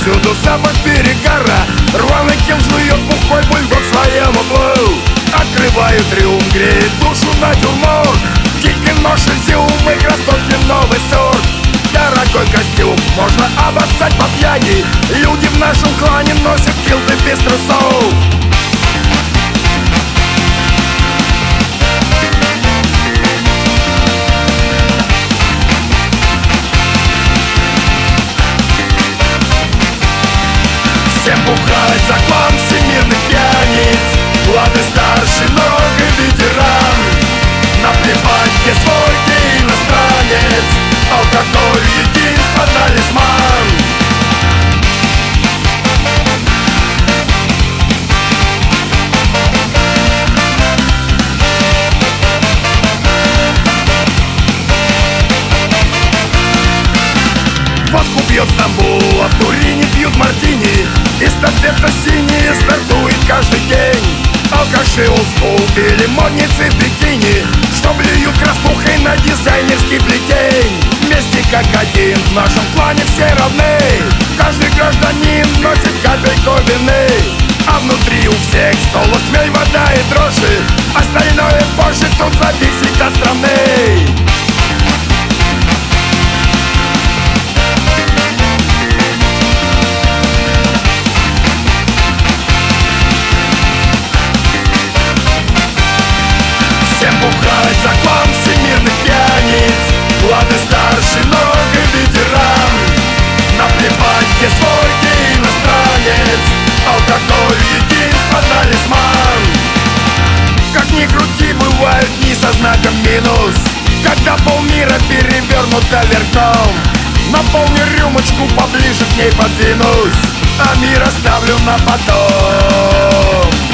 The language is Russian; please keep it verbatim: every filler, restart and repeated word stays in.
Повсюду запах перегара, рваный кем жует бухой бульдог своем уплыл. Открываю трюм, греет душу натюрморт. Дикий нож изюмы, красотки новый сорт. Дорогой костюм можно обоссать по пьяни. Люди в нашем клане носят килты без трусов. Всем бухать за клан всемирных пьяниц. Влады старший, много ветеран. Наплевать, где свой, где иностранец. Алкоголь — единство, талисман. Водку пьет Стамбул, а в Турине пьют мартини. Эстафета синяя стартует каждый день. Алкаши олдскул или модницы в бикини, что блюют краснухой на дизайнерский плетень. Вместе как один, в нашем клане все равны. Каждый гражданин носит капельку вины. А внутри у всех столов хмель, вода и дрожжи. Остальное позже, тут зависит от страны. Всем бухать за клан всемирных пьяниц. Влады старший, много ветеран. Наплевать, где свой, где иностранец. Алкоголь — единство, талисман. Как ни крути, бывают дни со знаком минус, когда полмира перевернуто вверх дном. Наполню рюмочку, поближе к ней подвинусь, а мир оставлю на потом.